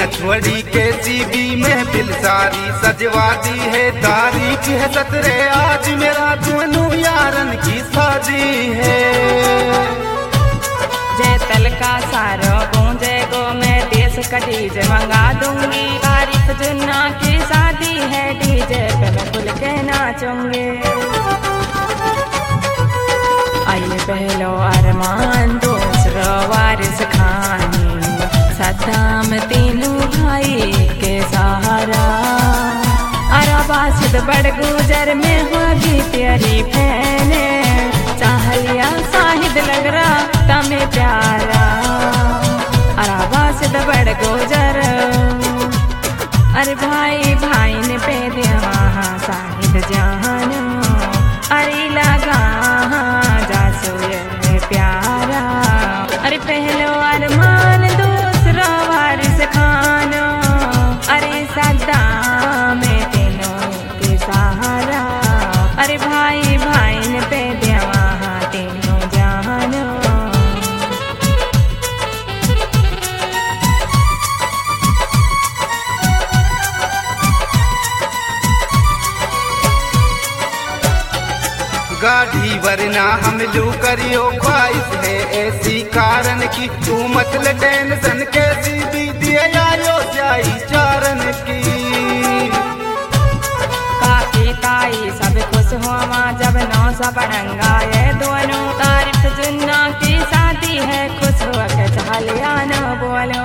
नछुड़ी के सीबी महफिल सारी सजवा दी है, तारीख है 17 आज मेरा दोनों यारन की शादी है। जय तल का सारो गूंजे गो मैं देश का डीजे मंगा दूंगी, तारीख जुन्ना की शादी है, डीजे पे मैं खुल के नाचूंगी। आइए पहलो अरमान दूसरो वारिस खानी, सद्दाम तीनों भाई के सहारा। अरबासिद बड़ गुजर में होगी तेरी बहने, चाहलिया साहिद लग रहा तमें प्यारा। अरबासिद बड़ गुजर अरे भाई भाई ने पे दे वहाँ साहिद जानो, अरे लगा जासो ये प्यारा। अरे पहलो अरमान दूसरा वारिस खानो, अरे सद्दाम तीनों के सहारा। अरे भाई भाई ने पे दे वहाँ तीनों जानो। गाड़ी वरना हम लू करियो ख्वाहिश है ऐसी कारण की, तू मतलब टेंशन कैसी बीती आयो जाई चारण की। काकी ताई सब खुश हुआ जब नौ सब रंगा ये दोनों, तारीफ जुन्ना की शादी है, खुश हो के चलिया न बोलो।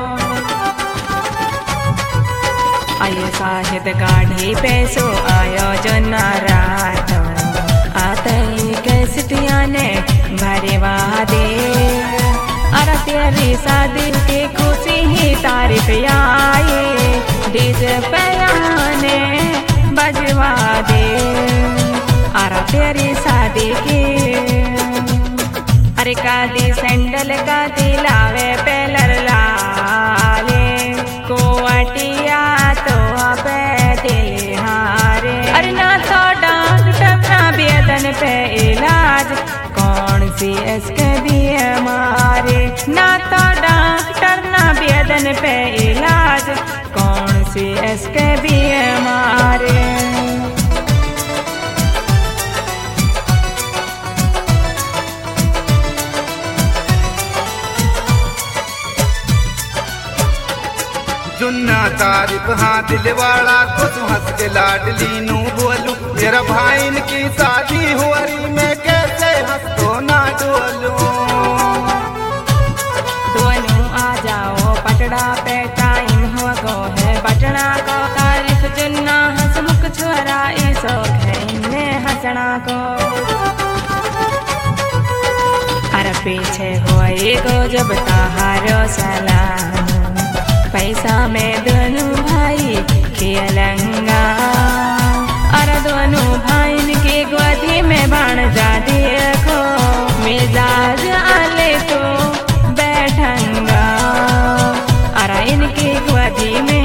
आयो साहिद गाड़ी पे सो आयो जुन्ना रात, आते ही कैसटिया ने भरे वादे। अरे तेरी शादी की खुशी ही तारीफ आए, डीजे पे आने बजवा दे। अरे तेरी शादी की अरे कादी सैंडल का दिलावे पेलर लाले, कोवटिया तो पे दिल हारे। अरे ना तो डॉक्टर ना बेदन पे इलाज, कौन सी इसके दिए मारे। ना तो डॉक्टर ना बेदन पे इलाज, कौन सी इसके दिए मारे। जुन्ना तारीफ हाँ दिलवाड़ा खुश हंस के लाडली नू बोलू, मेरा भाईन की शादी हुई मैं कैसे हंस तो ना डोलू। दोनों आ जाओ पटड़ा पे टाइम हो गो है बटना को, तारीफ जुन्ना हंसमुख छोरा ऐसो है हंसना को। अरे पीछे हुए गो जब ताहारो सलाम, पैसा में दोनों भाई खेलंगा। अरे दोनों भाई के गोदी में बाण जा देखो, मिजाज आले तो बैठंगा। अरे इनकी गोदी में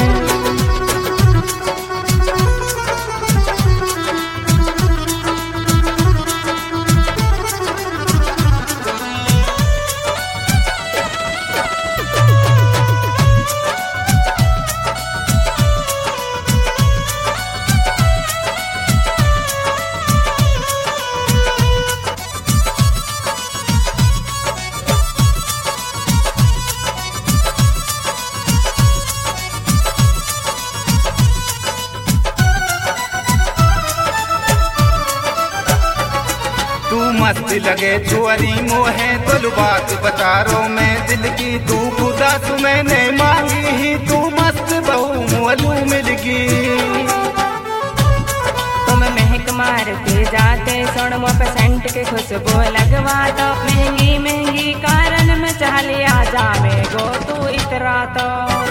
मस्त लगे चोरी मोहे तुल बात बतारो में दिल की, तू खुदा तू मैंने मांगी ही, तू मस्त बहू मोलू मिलगी। तुम महक मारते जाते सुन वो पेसेंट के खुशबू लगवा दो, महंगी महंगी कारण में चलिया जावे गो तू इतरा तो।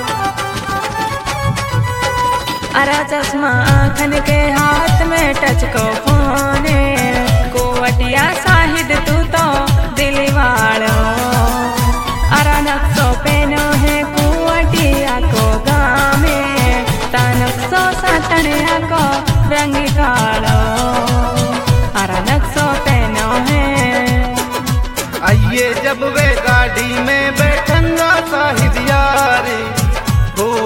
अरे चश्मा आँखन के हाथ में टच को फोने, कोवटिया साहिद तू तो दिल वालो। अरे नक्सो पेनो है कोवटिया को गामे, तनक्सो सतनिया को रंग कालो। अरे नक्सो पेनो है आइए जब वे गाड़ी में बैठंगा साहिद यारे, हो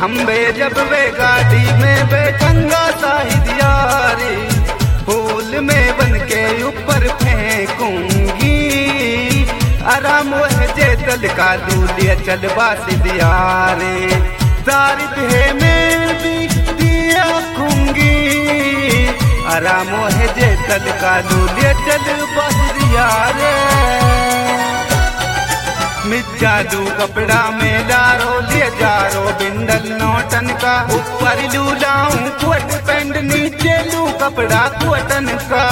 हम बे जब वे गाड़ी में बेचंगा साहिदिया रे, फूल में बन के ऊपर फेंकूंगी, आराम वह जे तल का दूलिया चलबा सिदिया रे, सारी देह में भी दिया खूंगी, आराम वह जे तल का दूलिया चलबा सिदिया रे। जादू कपड़ा में डारो लिए जारो बिंडल नोटन का, ऊपर लूलाऊं कोट पैंट नीचे लू कपड़ा कोटन का।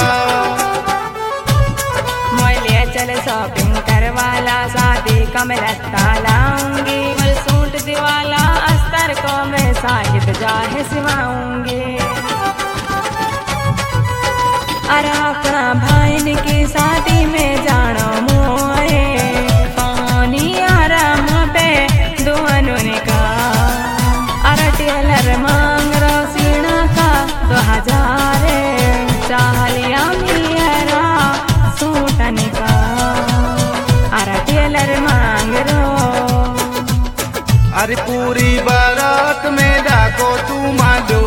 मोलिया चल शॉपिंग करवाला, शादी का मैं लत्ता लाऊंगी, और सूट दिवाला अस्तर को मैं साहिद जाहे सिवाऊंगी। अरे अपना भाईन की शादी में जानो मोए, मांग रो सीना का 2000 चाहलिया मियरा सूटन का, अरे टेलर मांग रो। अरे पूरी बारात में डाको तू मालो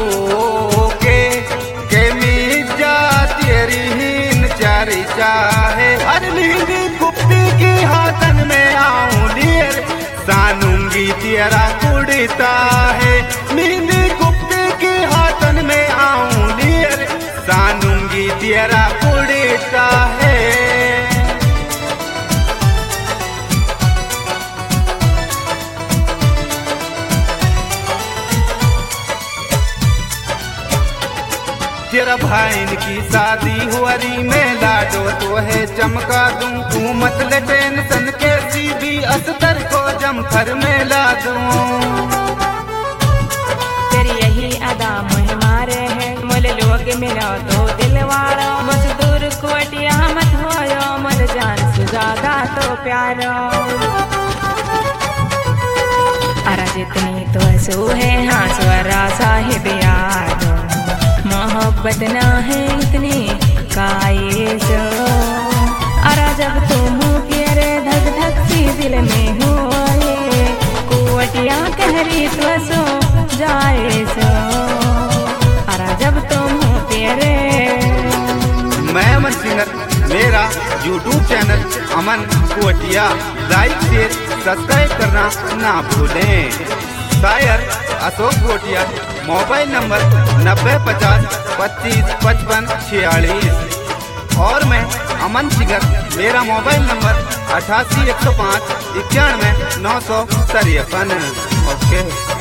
के मिर्जा तेरी हीन चारी चाहे, अरे लीली कुप्ती की हाथन में आऊं लियर, सानूंगी तेरा कुड़ता है, मींदी कुप्ती की हाथन में आऊं लियर, सानूंगी तेरा कुड़ता है। तेरा भाईन की शादी हुआरी में लाडो तो है चमका दूं, तू मत ले टेंशन के सीधी अस्तर को जमकर में ला दूं। तेरी यही अदा मुझे मारे है, मोले लोग मिलो तो दिलवारो, मजदूर कोटिया मत होयो, मोल जान से ज्यादा तो प्यारो। अरे जितनी तो सू है हाँ स्वरा साहिब यारो, मोहब्बत ना है इतनी काये सो। अरे जब तुम प्यारे धक धक सी दिल में हो, कुवटिया कहरी तो सो जाए सो। अरे जब तुम प्यारे। मैं अमन सिंगर, मेरा YouTube channel Aman Kuvatiya, like share subscribe करना ना भूलें। शायर अशोक कुवटिया, मोबाइल नंबर 9050 25 55 46। और मैं अमन सिंगर, मेरा मोबाइल नंबर 88 105 91 953। ओके।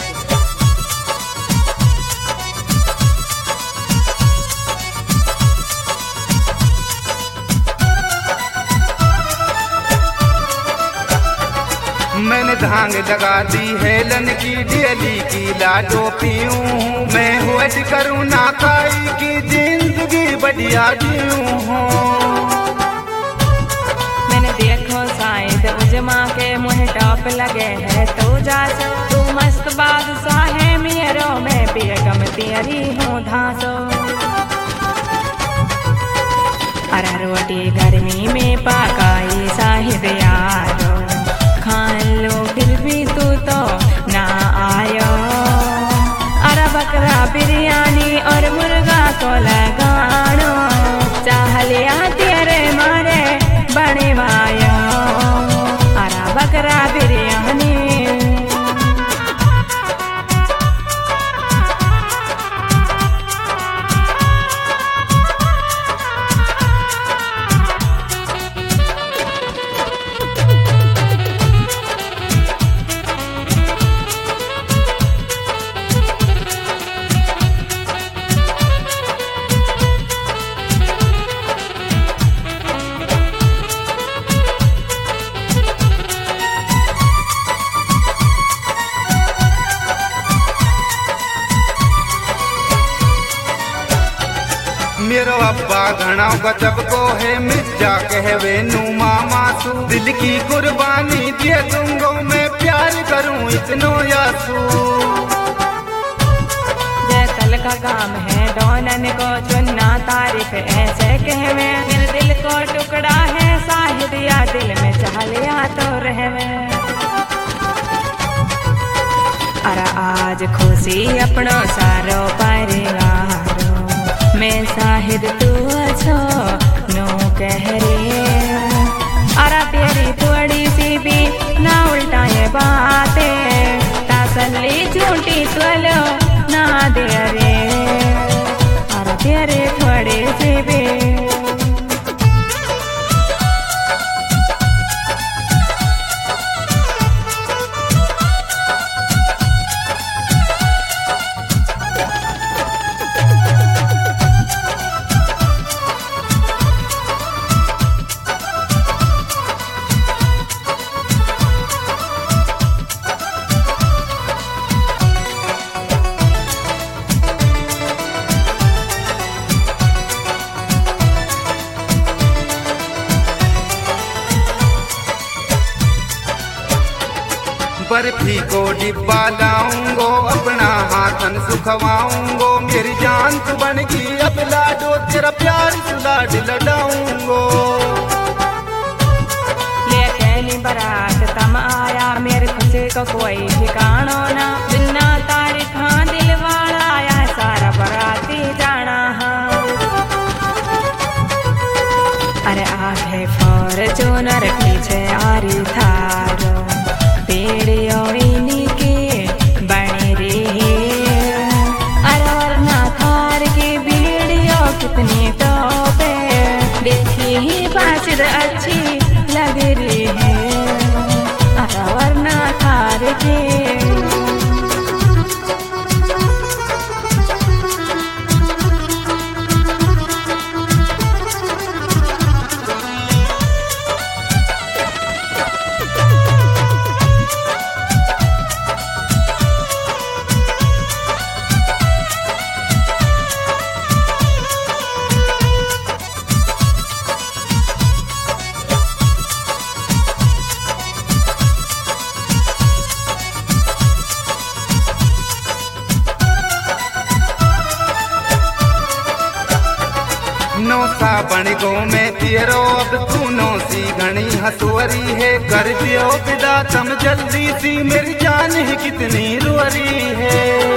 मैंने धांग लगा दी है लन की डेली की लाडो पीऊं, मैं हुट करूं ना खाई की जिंदगी बढ़िया जीऊं हूँ। मैंने देखो शायद उजमा के मुँह टॉप लगे है, तो जासो तू मस्त बादशाह है मेरो, मैं बेगम तेरी हूँ धासो। अरे रोटी गर्मी में पकाई साहिब यारो, खान लो फिर भी तू तो ना आयो। अरे बकरा बिरयानी और मुर्गा को लगानो, चाह लिया तेरे मारे बने वायो। अरे बकरा बिरयानी। मेरो अब्बा घना गजब को है मिर्जा कहवे नू मामा सू, दिल की कुर्बानी दिए दूंगो मैं प्यार करूं इतनो यासू। जैसल का काम है डोनन को चुनना, तारीफ ऐसे कहवे, मेरे दिल को टुकड़ा है साहिद या दिल में चाह लिया तो रहवे। अरे आज खुशी अपनो सारो परिवारो मैं शाहिद तू अच्छो नो कह रे अरे तेरी थोड़ी सी भी ना उल्टाए बातें तसल्ली झूठी चलो ना दे रे अरे तेरे थोड़ी सी भी बर्फी को डिब्बा लाऊंगो अपना हाथन सुखवाऊंगो मेरी जान तू बन गई अब लाडो तेरा प्यार सुलाड लडाऊंगो ले पहली बारात तम आया मेरे खुशी को कोई ठिकानो ना बिना तारीख हाँ दिल वाला आया सारा बराती जाना हाँ अरे आगे फॉर्च्यूनर पीछे आरी थारो पेड़ियो इनके बने रे अरे वरना थार की बीड़ियो कितनी टोपे देखी ही बात अच्छी लग रही है अरे वरना थार की नौसा बन गो मैं तेरो अब तू नौसी घनी हसुअरी है कर दियो विदा तम जल्दी सी मेरी जान है कितनी रुअरी है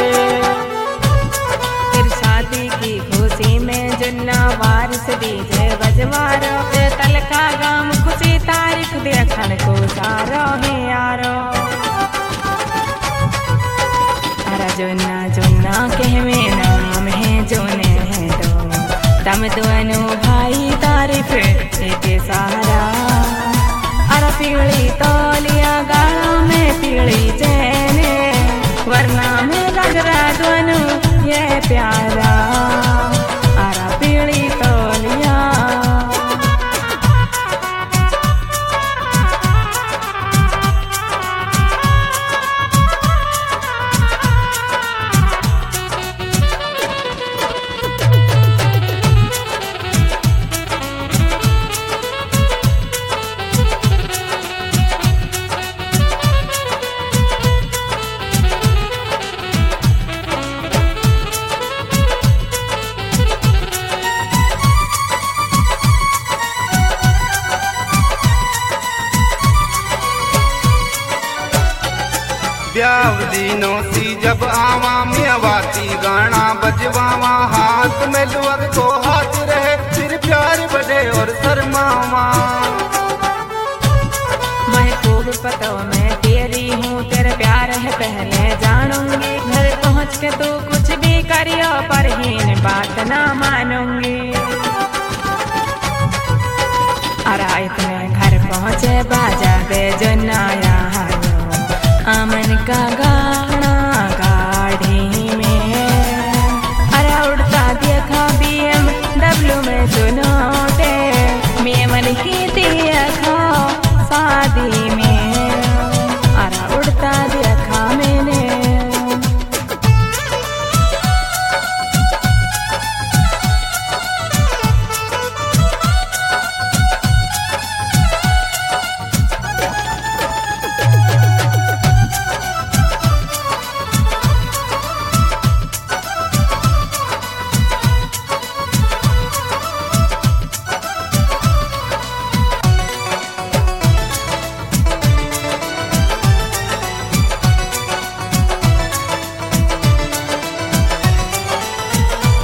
तेरी शादी की खुशी में जुन्ना वारिस डीजे बजवारो तल का गाम खुशी तारीख देखन को सारो है यारो अरे जुन्ना जुन्ना कह में नाम है जोने है दो तम दोनों भाई तारीफ एक सहारा अरे पीली तौलिया गाड़ा में पीली चैने वरना में लग रहा दोनों ये प्यारा अरे पीली तौलिया ब्यावली नौसी जब आवा मियावाती गाना बजवावा हाथ में लुअर को हाथ रहे फिर प्यार बढ़े और शर्मावा मैं खूब पता मैं तेरी हूँ तेरे प्यार है पहले जानूंगी घर पहुँच के तू कुछ भी करियो पर हीन बात ना मानूंगी अरे इतने घर पहुँचे बाजा बे जो नया आमन का